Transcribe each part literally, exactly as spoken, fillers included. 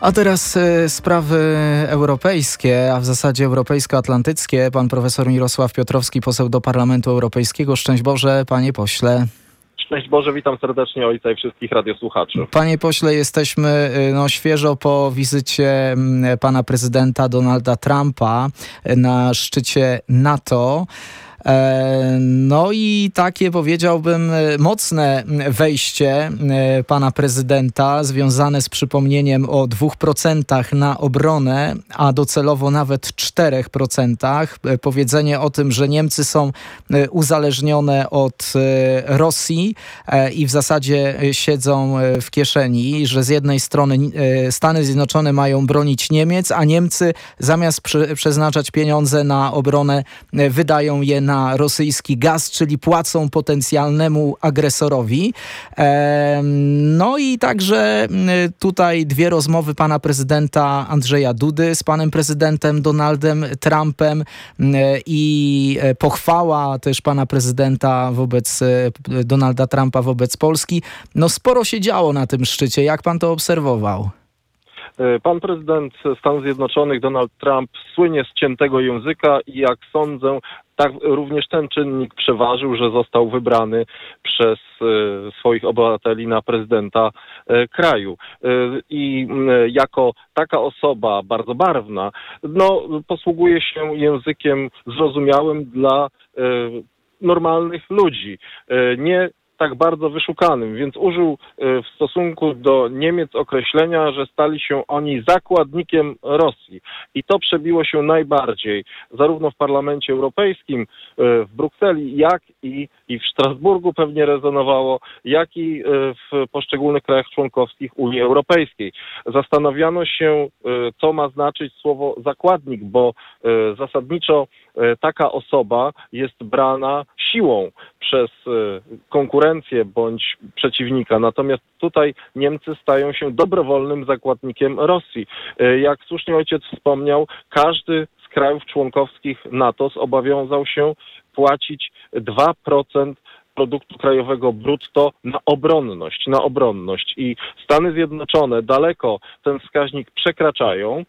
A teraz y, sprawy europejskie, a w zasadzie europejsko-atlantyckie. Pan profesor Mirosław Piotrowski, poseł do Parlamentu Europejskiego. Szczęść Boże, panie pośle. Szczęść Boże, witam serdecznie ojca i wszystkich radiosłuchaczy. Panie pośle, jesteśmy no, świeżo po wizycie pana prezydenta Donalda Trumpa na szczycie NATO. No i takie, powiedziałbym, mocne wejście pana prezydenta związane z przypomnieniem o dwóch procentach na obronę, a docelowo nawet czterech procentach. Powiedzenie o tym, że Niemcy są uzależnione od Rosji i w zasadzie siedzą w kieszeni, że z jednej strony Stany Zjednoczone mają bronić Niemiec, a Niemcy zamiast prze- przeznaczać pieniądze na obronę wydają je na rosyjski gaz, czyli płacą potencjalnemu agresorowi. No i także tutaj dwie rozmowy pana prezydenta Andrzeja Dudy z panem prezydentem Donaldem Trumpem i pochwała też pana prezydenta wobec Donalda Trumpa wobec Polski. No sporo się działo na tym szczycie. Jak pan to obserwował? Pan prezydent Stanów Zjednoczonych Donald Trump słynie z ciętego języka i jak sądzę, tak również ten czynnik przeważył, że został wybrany przez e, swoich obywateli na prezydenta e, kraju. E, I e, jako taka osoba bardzo barwna, no, posługuje się językiem zrozumiałym dla e, normalnych ludzi. E, nie tak bardzo wyszukanym, więc użył w stosunku do Niemiec określenia, że stali się oni zakładnikiem Rosji. I to przebiło się najbardziej zarówno w Parlamencie Europejskim, w Brukseli, jak i, i w Strasburgu pewnie rezonowało, jak i w poszczególnych krajach członkowskich Unii Europejskiej. Zastanawiano się, co ma znaczyć słowo zakładnik, bo zasadniczo taka osoba jest brana siłą przez konkurencję bądź przeciwnika. Natomiast tutaj Niemcy stają się dobrowolnym zakładnikiem Rosji. Jak słusznie ojciec wspomniał, każdy z krajów członkowskich NATO zobowiązał się płacić dwa procent produktu krajowego brutto na obronność, na obronność. I Stany Zjednoczone daleko ten wskaźnik przekraczają.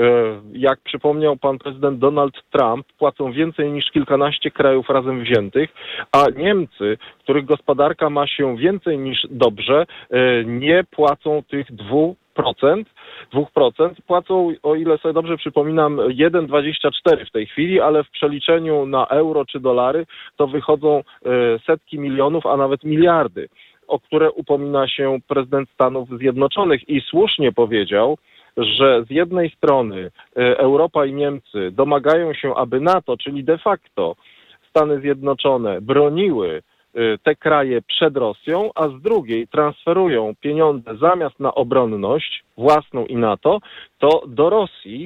Jak przypomniał pan prezydent Donald Trump, płacą więcej niż kilkanaście krajów razem wziętych, a Niemcy, których gospodarka ma się więcej niż dobrze, nie płacą tych dwóch procent. dwóch procent płacą, o ile sobie dobrze przypominam, jeden przecinek dwadzieścia cztery w tej chwili, ale w przeliczeniu na euro czy dolary to wychodzą e, setki milionów, a nawet miliardy, o które upomina się prezydent Stanów Zjednoczonych i słusznie powiedział, że z jednej strony e, Europa i Niemcy domagają się, aby NATO, czyli de facto Stany Zjednoczone, broniły te kraje przed Rosją, a z drugiej transferują pieniądze zamiast na obronność własną i NATO, to do Rosji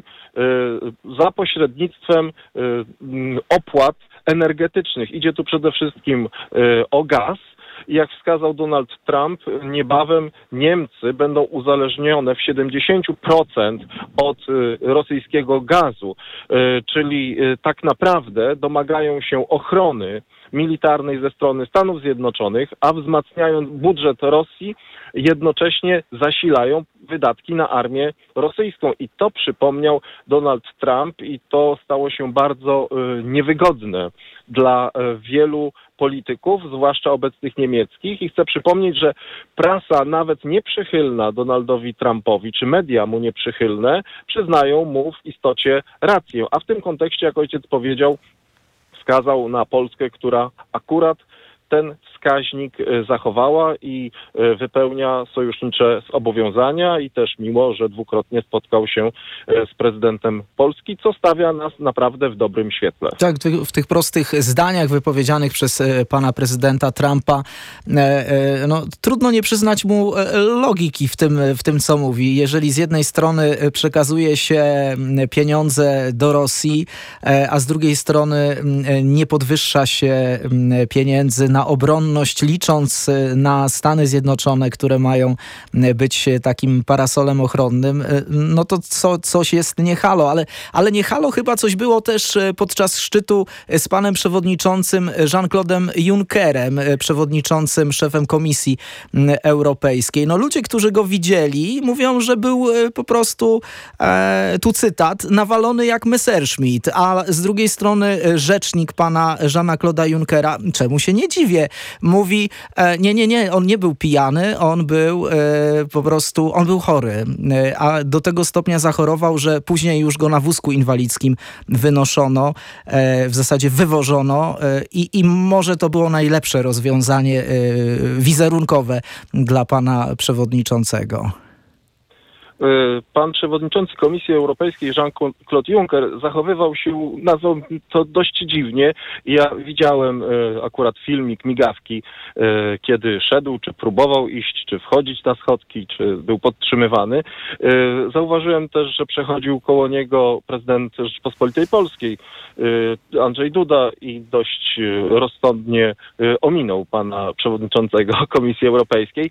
y, za pośrednictwem y, opłat energetycznych. Idzie tu przede wszystkim y, o gaz. I jak wskazał Donald Trump, niebawem Niemcy będą uzależnione w siedemdziesiąt procent od y, rosyjskiego gazu, y, czyli y, tak naprawdę domagają się ochrony militarnej ze strony Stanów Zjednoczonych, a wzmacniając budżet Rosji, jednocześnie zasilają wydatki na armię rosyjską. I to przypomniał Donald Trump i to stało się bardzo y, niewygodne dla y, wielu polityków, zwłaszcza obecnych niemieckich. I chcę przypomnieć, że prasa nawet nieprzychylna Donaldowi Trumpowi, czy media mu nieprzychylne, przyznają mu w istocie rację. A w tym kontekście, jak ojciec powiedział, wskazał na Polskę, która akurat ten wskaźnik zachowała i wypełnia sojusznicze zobowiązania i też mimo, że dwukrotnie spotkał się z prezydentem Polski, co stawia nas naprawdę w dobrym świetle. Tak, w tych prostych zdaniach wypowiedzianych przez pana prezydenta Trumpa no, trudno nie przyznać mu logiki w tym, w tym, co mówi. Jeżeli z jednej strony przekazuje się pieniądze do Rosji, a z drugiej strony nie podwyższa się pieniędzy na na obronność, licząc na Stany Zjednoczone, które mają być takim parasolem ochronnym, no to co, coś jest nie halo, ale, ale nie halo chyba coś było też podczas szczytu z panem przewodniczącym Jean-Claude'em Junckerem, przewodniczącym, szefem Komisji Europejskiej. No ludzie, którzy go widzieli, mówią, że był po prostu, e, tu cytat, nawalony jak Messerschmitt, a z drugiej strony rzecznik pana Jeana-Claude'a Junckera, czemu się nie dziwię, mówi, e, nie, nie, nie, on nie był pijany, on był e, po prostu, on był chory, e, a do tego stopnia zachorował, że później już go na wózku inwalidzkim wynoszono, e, w zasadzie wywożono e, i, i może to było najlepsze rozwiązanie e, wizerunkowe dla pana przewodniczącego. Pan przewodniczący Komisji Europejskiej Jean-Claude Juncker zachowywał się, nazwał to dość dziwnie. Ja widziałem akurat filmik migawki, kiedy szedł, czy próbował iść, czy wchodzić na schodki, czy był podtrzymywany. Zauważyłem też, że przechodził koło niego prezydent Rzeczypospolitej Polskiej, Andrzej Duda, i dość rozsądnie ominął pana przewodniczącego Komisji Europejskiej.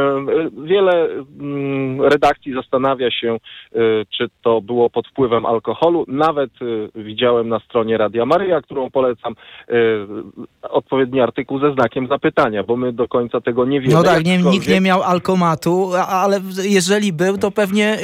Wiele redakcji zastanawia się, czy to było pod wpływem alkoholu. Nawet widziałem na stronie Radia Maryja, którą polecam, odpowiedni artykuł ze znakiem zapytania, bo my do końca tego nie wiemy. No tak, nie, nikt nie miał alkomatu, ale jeżeli był, to pewnie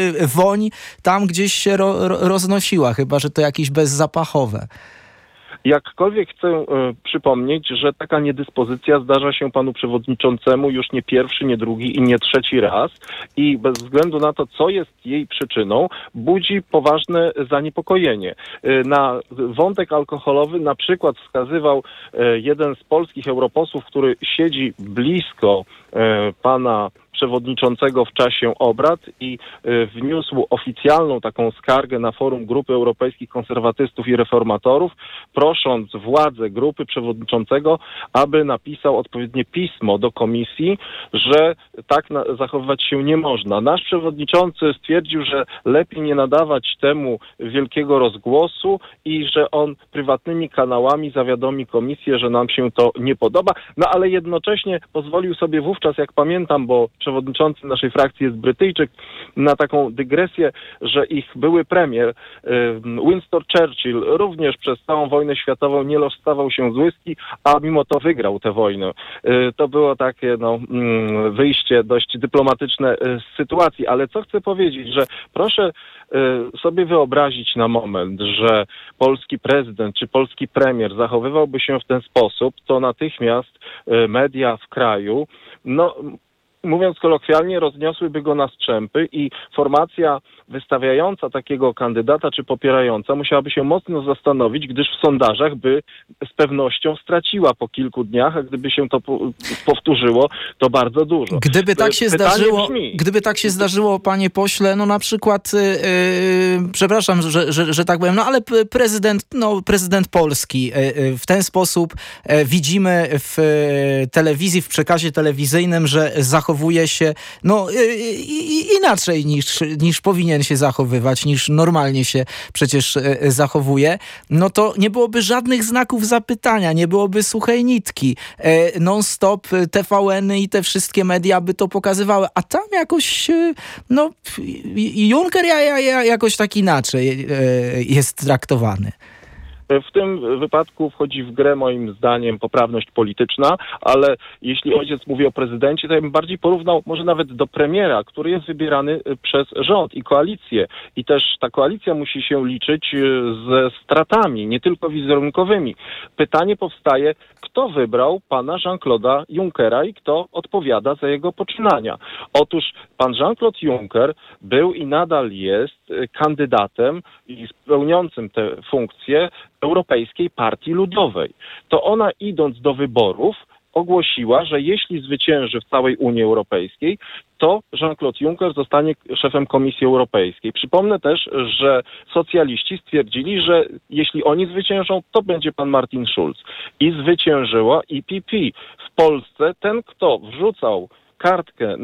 woń tam gdzieś się ro, roznosiła, chyba że to jakieś bezzapachowe. Jakkolwiek chcę y, przypomnieć, że taka niedyspozycja zdarza się panu przewodniczącemu już nie pierwszy, nie drugi i nie trzeci raz i bez względu na to, co jest jej przyczyną, budzi poważne zaniepokojenie. Y, na wątek alkoholowy na przykład wskazywał y, jeden z polskich europosłów, który siedzi blisko y, pana przewodniczącego w czasie obrad i y, wniósł oficjalną taką skargę na forum Grupy Europejskich Konserwatystów i Reformatorów, prosząc władze grupy przewodniczącego, aby napisał odpowiednie pismo do komisji, że tak na, zachowywać się nie można. Nasz przewodniczący stwierdził, że lepiej nie nadawać temu wielkiego rozgłosu i że on prywatnymi kanałami zawiadomi komisję, że nam się to nie podoba, no ale jednocześnie pozwolił sobie wówczas, jak pamiętam, bo przewodniczący naszej frakcji jest Brytyjczyk, na taką dygresję, że ich były premier Winston Churchill również przez całą wojnę światową nie rozstawał się z whisky, a mimo to wygrał tę wojnę. To było takie no, wyjście dość dyplomatyczne z sytuacji, ale co chcę powiedzieć, że proszę sobie wyobrazić na moment, że polski prezydent czy polski premier zachowywałby się w ten sposób, to natychmiast media w kraju, no mówiąc kolokwialnie, rozniosłyby go na strzępy i formacja wystawiająca takiego kandydata czy popierająca musiałaby się mocno zastanowić, gdyż w sondażach by z pewnością straciła po kilku dniach, a gdyby się to po, powtórzyło, to bardzo dużo. Gdyby tak się Pytanie zdarzyło, brzmi, gdyby tak się zdarzyło, panie pośle, no na przykład, yy, przepraszam, że, że, że tak powiem, no ale prezydent, no prezydent Polski yy, w ten sposób yy, widzimy w yy, telewizji, w przekazie telewizyjnym, że zachowuje się no yy, yy, inaczej niż, niż powinien się zachowywać, niż normalnie się przecież yy, zachowuje, no to nie byłoby żadnych znaków zapytania, nie byłoby suchej nitki. Yy, non-stop T V N i te wszystkie media by to pokazywały, a tam jakoś yy, no Juncker ja, ja, ja, jakoś tak inaczej yy, jest traktowany. W tym wypadku wchodzi w grę moim zdaniem poprawność polityczna, ale jeśli ojciec mówi o prezydencie, to ja bym bardziej porównał może nawet do premiera, który jest wybierany przez rząd i koalicję. I też ta koalicja musi się liczyć ze stratami, nie tylko wizerunkowymi. Pytanie powstaje, kto wybrał pana Jean-Claude'a Junckera i kto odpowiada za jego poczynania. Otóż pan Jean-Claude Juncker był i nadal jest kandydatem i spełniającym tę funkcję Europejskiej Partii Ludowej. To ona, idąc do wyborów, ogłosiła, że jeśli zwycięży w całej Unii Europejskiej, to Jean-Claude Juncker zostanie szefem Komisji Europejskiej. Przypomnę też, że socjaliści stwierdzili, że jeśli oni zwyciężą, to będzie pan Martin Schulz. I zwyciężyła E P P. W Polsce ten, kto wrzucał kartkę na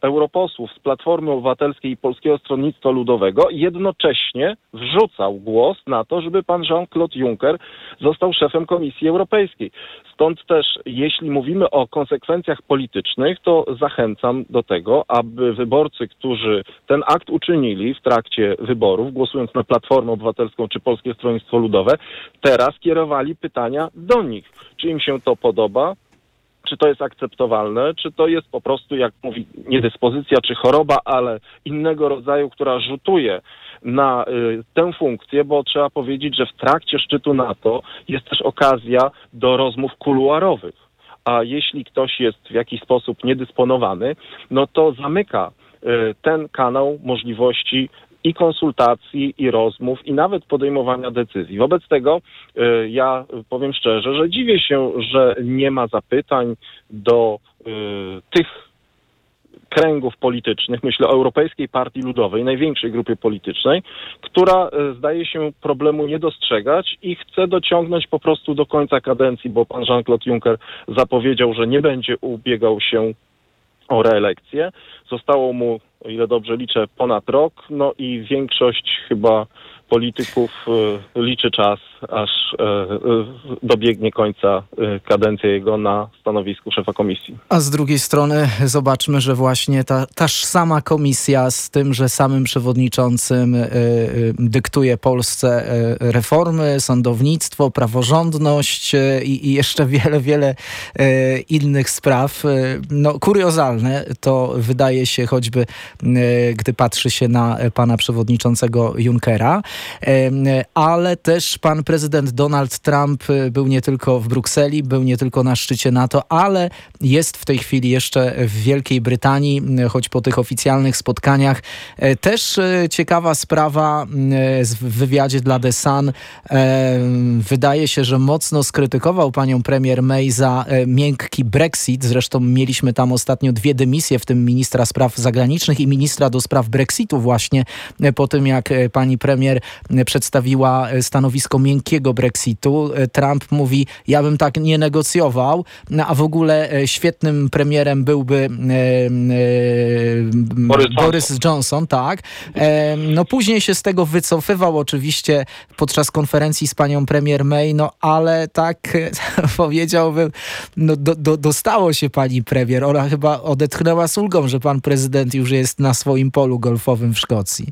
europosłów z Platformy Obywatelskiej i Polskiego Stronnictwa Ludowego jednocześnie wrzucał głos na to, żeby pan Jean-Claude Juncker został szefem Komisji Europejskiej. Stąd też, jeśli mówimy o konsekwencjach politycznych, to zachęcam do tego, aby wyborcy, którzy ten akt uczynili w trakcie wyborów, głosując na Platformę Obywatelską czy Polskie Stronnictwo Ludowe, teraz kierowali pytania do nich. Czy im się to podoba? Czy to jest akceptowalne? Czy to jest po prostu, jak mówi, niedyspozycja czy choroba, ale innego rodzaju, która rzutuje na y, tę funkcję, bo trzeba powiedzieć, że w trakcie szczytu NATO jest też okazja do rozmów kuluarowych. A jeśli ktoś jest w jakiś sposób niedysponowany, no to zamyka y, ten kanał możliwości i konsultacji, i rozmów, i nawet podejmowania decyzji. Wobec tego y, ja powiem szczerze, że dziwię się, że nie ma zapytań do y, tych kręgów politycznych, myślę o Europejskiej Partii Ludowej, największej grupie politycznej, która y, zdaje się problemu nie dostrzegać i chce dociągnąć po prostu do końca kadencji, bo pan Jean-Claude Juncker zapowiedział, że nie będzie ubiegał się o reelekcję. Zostało mu, o ile dobrze liczę, ponad rok, no i większość chyba polityków y, liczy czas, aż y, y, dobiegnie końca y, kadencja jego na stanowisku szefa komisji. A z drugiej strony zobaczmy, że właśnie ta, ta sama komisja z tym, że samym przewodniczącym y, y, dyktuje Polsce y, reformy, sądownictwo, praworządność y, i jeszcze wiele, wiele y, innych spraw. Y, no, kuriozalne to wydaje się choćby, y, gdy patrzy się na pana przewodniczącego Junckera. Ale też pan prezydent Donald Trump był nie tylko w Brukseli, był nie tylko na szczycie NATO, ale jest w tej chwili jeszcze w Wielkiej Brytanii, choć po tych oficjalnych spotkaniach. Też ciekawa sprawa w wywiadzie dla The Sun. Wydaje się, że mocno skrytykował panią premier May za miękki Brexit. Zresztą mieliśmy tam ostatnio dwie dymisje, w tym ministra spraw zagranicznych i ministra do spraw Brexitu właśnie po tym, jak pani premier przedstawiła stanowisko miękkiego Brexitu. Trump mówi, ja bym tak nie negocjował, a w ogóle świetnym premierem byłby e, e, Boris, Boris Johnson. Johnson, tak. E, no później się z tego wycofywał oczywiście podczas konferencji z panią premier May, no ale tak powiedziałbym, no do, do, dostało się pani premier. Ona chyba odetchnęła z ulgą, że pan prezydent już jest na swoim polu golfowym w Szkocji.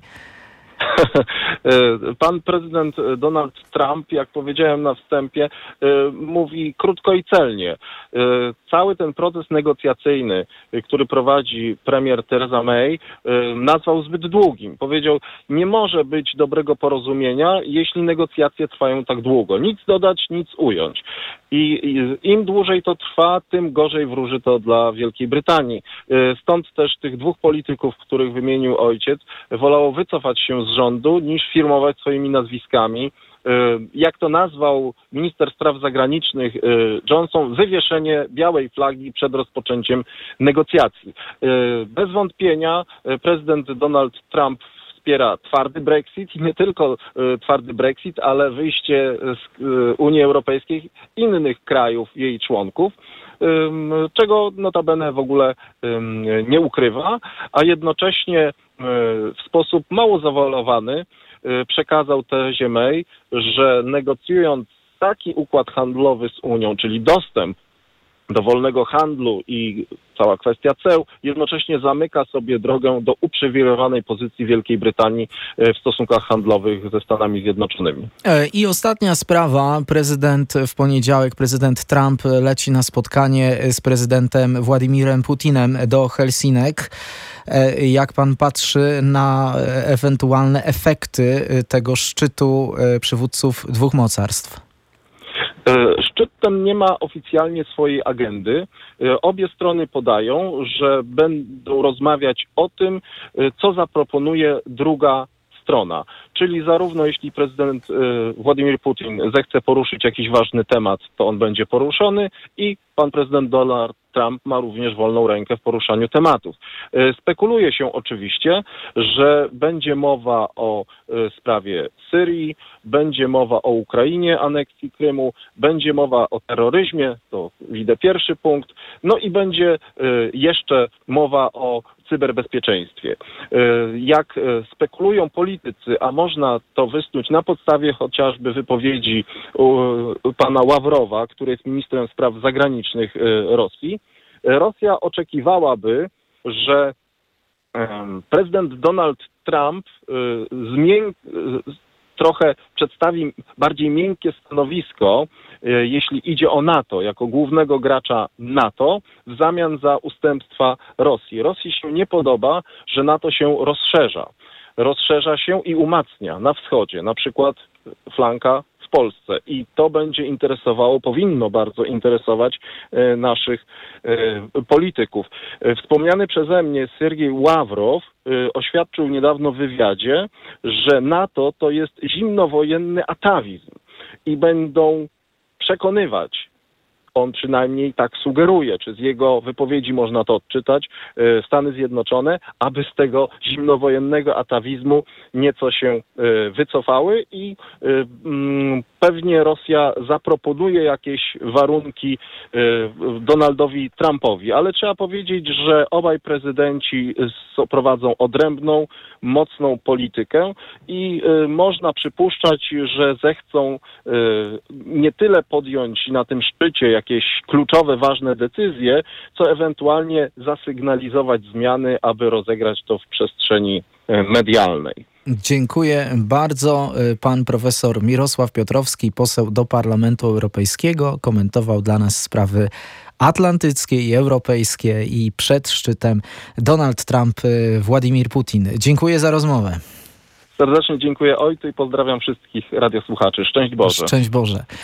Pan prezydent Donald Trump, jak powiedziałem na wstępie, mówi krótko i celnie. Cały ten proces negocjacyjny, który prowadzi premier Theresa May, nazwał zbyt długim. Powiedział, nie może być dobrego porozumienia, jeśli negocjacje trwają tak długo. Nic dodać, nic ująć. I im dłużej to trwa, tym gorzej wróży to dla Wielkiej Brytanii. Stąd też tych dwóch polityków, których wymienił ojciec, wolało wycofać się z rządu, niż firmować swoimi nazwiskami. Jak to nazwał minister spraw zagranicznych Johnson, wywieszenie białej flagi przed rozpoczęciem negocjacji. Bez wątpienia prezydent Donald Trump wspiera twardy Brexit i nie tylko twardy Brexit, ale wyjście z Unii Europejskiej innych krajów, jej członków, czego notabene w ogóle nie ukrywa, a jednocześnie w sposób mało zawalowany przekazał Theresie May, że negocjując taki układ handlowy z Unią, czyli dostęp do wolnego handlu i cała kwestia ceł, jednocześnie zamyka sobie drogę do uprzywilejowanej pozycji Wielkiej Brytanii w stosunkach handlowych ze Stanami Zjednoczonymi. I ostatnia sprawa. Prezydent w poniedziałek, prezydent Trump leci na spotkanie z prezydentem Władimirem Putinem do Helsinek. Jak pan patrzy na ewentualne efekty tego szczytu przywódców dwóch mocarstw? Szczyt ten nie ma oficjalnie swojej agendy. Obie strony podają, że będą rozmawiać o tym, co zaproponuje druga strona. czyli zarówno jeśli prezydent Władimir Putin zechce poruszyć jakiś ważny temat, to on będzie poruszony i pan prezydent Donald Trump ma również wolną rękę w poruszaniu tematów. Spekuluje się oczywiście, że będzie mowa o sprawie Syrii, będzie mowa o Ukrainie, aneksji Krymu, będzie mowa o terroryzmie, to widzę pierwszy punkt, no i będzie jeszcze mowa o cyberbezpieczeństwie. Jak spekulują politycy, a można to wysnuć na podstawie chociażby wypowiedzi pana Ławrowa, który jest ministrem spraw zagranicznych Rosji, Rosja oczekiwałaby, że prezydent Donald Trump zmień, trochę przedstawi bardziej miękkie stanowisko, jeśli idzie o NATO, jako głównego gracza NATO, w zamian za ustępstwa Rosji. Rosji się nie podoba, że NATO się rozszerza. Rozszerza się i umacnia na wschodzie, na przykład flanka w Polsce. I to będzie interesowało, powinno bardzo interesować e, naszych e, polityków. E, wspomniany przeze mnie Sergiej Ławrow e, oświadczył niedawno w wywiadzie, że NATO to jest zimnowojenny atawizm i będą przekonywać, on przynajmniej tak sugeruje, czy z jego wypowiedzi można to odczytać, Stany Zjednoczone, aby z tego zimnowojennego atawizmu nieco się wycofały i pewnie Rosja zaproponuje jakieś warunki Donaldowi Trumpowi, ale trzeba powiedzieć, że obaj prezydenci prowadzą odrębną, mocną politykę i można przypuszczać, że zechcą nie tyle podjąć na tym szczycie jakieś kluczowe, ważne decyzje, co ewentualnie zasygnalizować zmiany, aby rozegrać to w przestrzeni medialnej. Dziękuję bardzo. Pan profesor Mirosław Piotrowski, poseł do Parlamentu Europejskiego, komentował dla nas sprawy atlantyckie i europejskie i przed szczytem Donald Trump, Władimir Putin. Dziękuję za rozmowę. Serdecznie dziękuję ojcu i pozdrawiam wszystkich radiosłuchaczy. Szczęść Boże. Szczęść Boże.